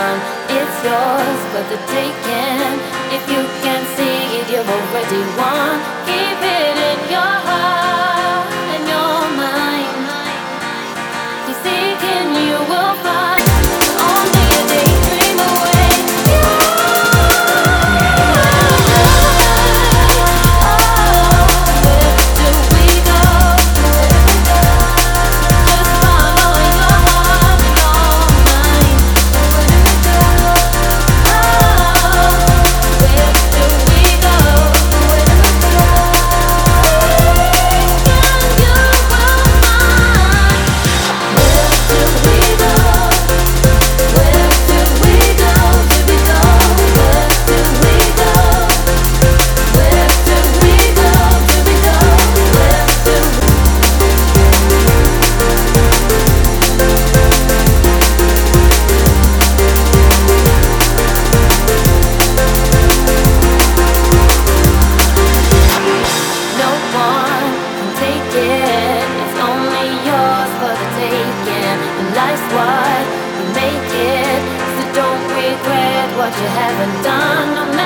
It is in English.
one, it's yours for the taking. If you can see it, you've already won. Keep it in your heart and your mind. Keep seeking, you will find. Only a daydream away. Life's what you make it, so don't regret what you haven't done. No